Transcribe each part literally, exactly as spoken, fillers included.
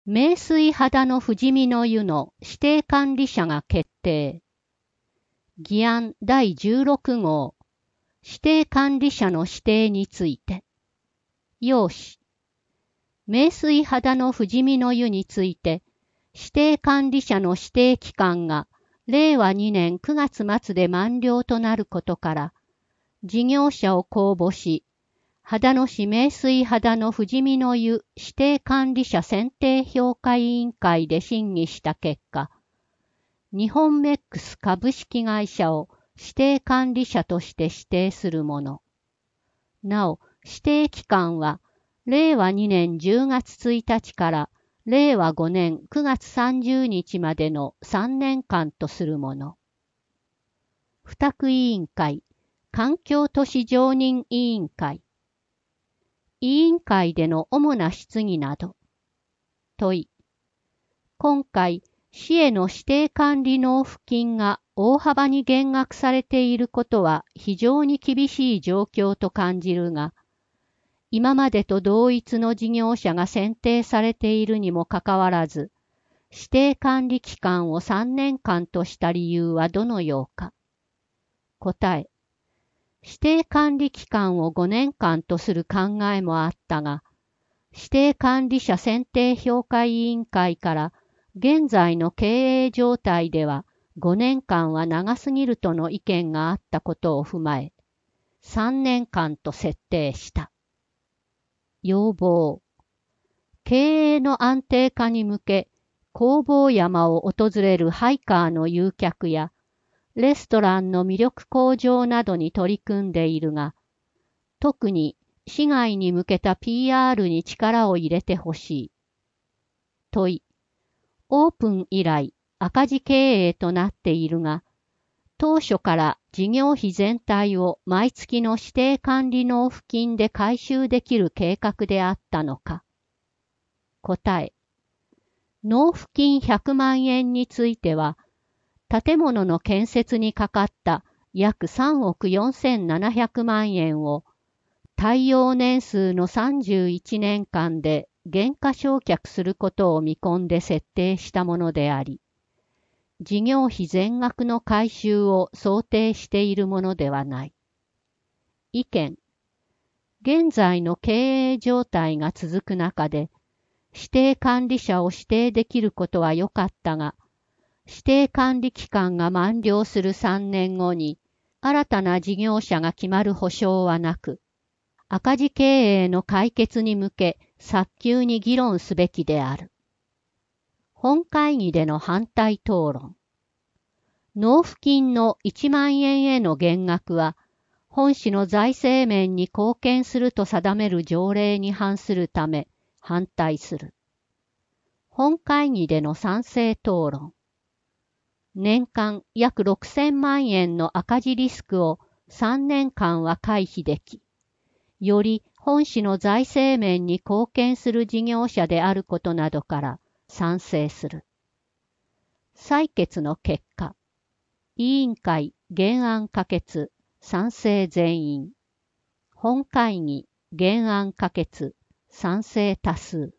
名水肌の富士見の湯の指定管理者が決定。議案だいじゅうろく号、指定管理者の指定について。要旨。名水肌の富士見の湯について、指定管理者の指定期間がれいわにねんくがつ末で満了となることから、事業者を公募し、秦野市名水肌の富士見の湯指定管理者選定評価委員会で審議した結果、日本メックス株式会社を指定管理者として指定するもの。なお、指定期間は、れいわにねんじゅうがつついたちかられいわごねんくがつさんじゅうにちまでのさんねんかんとするもの。付託委員会、環境都市常任委員会。委員会での主な質疑など。問い。今回、市への指定管理納付金が大幅に減額されていることは非常に厳しい状況と感じるが、今までと同一の事業者が選定されているにもかかわらず、指定管理期間をさんねんかんとした理由はどのようか。答え。指定管理期間をごねんかんとする考えもあったが、指定管理者選定評価委員会から現在の経営状態ではごねんかんは長すぎるとの意見があったことを踏まえ、さんねんかんと設定した。要望。経営の安定化に向け、弘法山を訪れるハイカーの誘客や、レストランの魅力向上などに取り組んでいるが、特に市外に向けた ピーアール に力を入れてほしい。問い。オープン以来赤字経営となっているが、当初から事業費全体を毎月の指定管理納付金で回収できる計画であったのか。答え。納付金ひゃくまんえんについては、建物の建設にかかった約さんおくよんせんななひゃくまんえんを、耐用年数のさんじゅういちねんかんで減価償却することを見込んで設定したものであり、事業費全額の回収を想定しているものではない。意見。現在の経営状態が続く中で、指定管理者を指定できることは良かったが、指定管理期間が満了するさんねんごに、新たな事業者が決まる保証はなく、赤字経営の解決に向け早急に議論すべきである。本会議での反対討論。納付金のいちまんえんへの減額は、本市の財政面に貢献すると定める条例に反するため反対する。本会議での賛成討論。年間約ろくせんまんえんの赤字リスクをさんねんかんは回避でき、より本市の財政面に貢献する事業者であることなどから賛成する。採決の結果、委員会原案可決、賛成全員。本会議原案可決、賛成多数。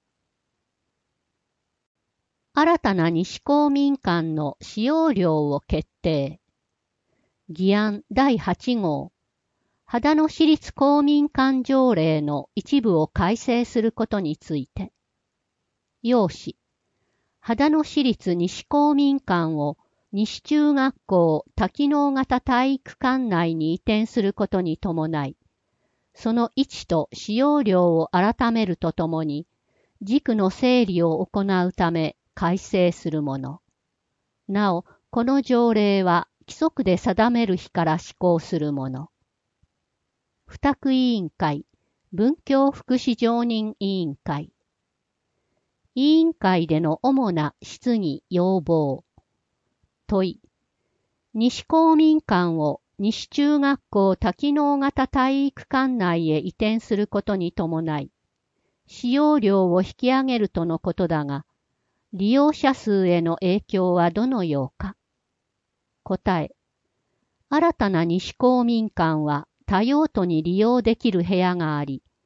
新たな西公民館の使用料を決定。議案だいはち号。秦野市立公民館条例の一部を改正することについて。要旨。秦野市立西公民館を西中学校多機能型体育館内に移転することに伴い、その位置と使用料を改めるとともに、時区の整理を行うため改正するもの。なお、この条例は規則で定める日から施行するもの。付託委員会、文教福祉常任委員会。委員会での主な質疑要望。問い。西公民館を西中学校多機能型体育館内へ移転することに伴い、使用料を引き上げるとのことだが、利用者数への影響はどのようか。答え。新たな西公民館は多用途に利用できる部屋があり、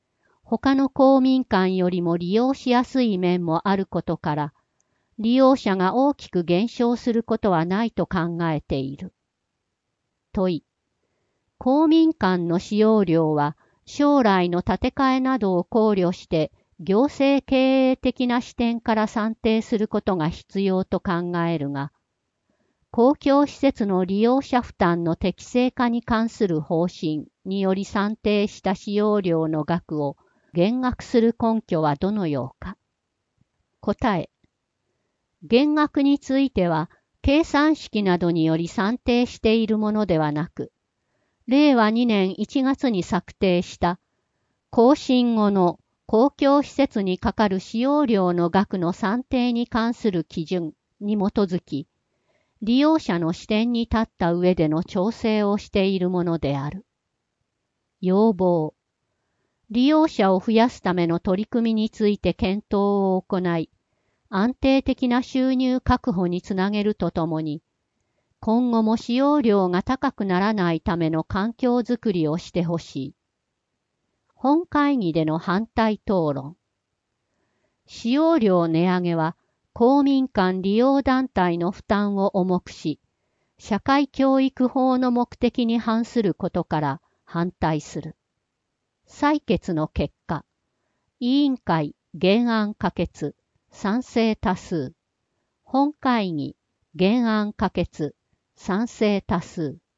他の公民館よりも利用しやすい面もあることから、利用者が大きく減少することはないと考えている。問い。公民館の使用料は将来の建て替えなどを考慮して行政経営的な視点から算定することが必要と考えるが、公共施設の利用者負担の適正化に関する方針により算定した使用料の額を減額する根拠はどのようか。答え。減額については、計算式などにより算定しているものではなく、れいわにねんいちがつに策定した更新後の公共施設にかかる使用料の額の算定に関する基準に基づき、利用者の視点に立った上での調整をしているものである。要望。利用者を増やすための取り組みについて検討を行い、安定的な収入確保につなげるとともに、今後も使用料が高くならないための環境づくりをしてほしい。本会議での反対討論。使用料値上げは、公民館利用団体の負担を重くし、社会教育法の目的に反することから反対する。採決の結果、委員会原案可決、賛成多数。本会議原案可決、賛成多数。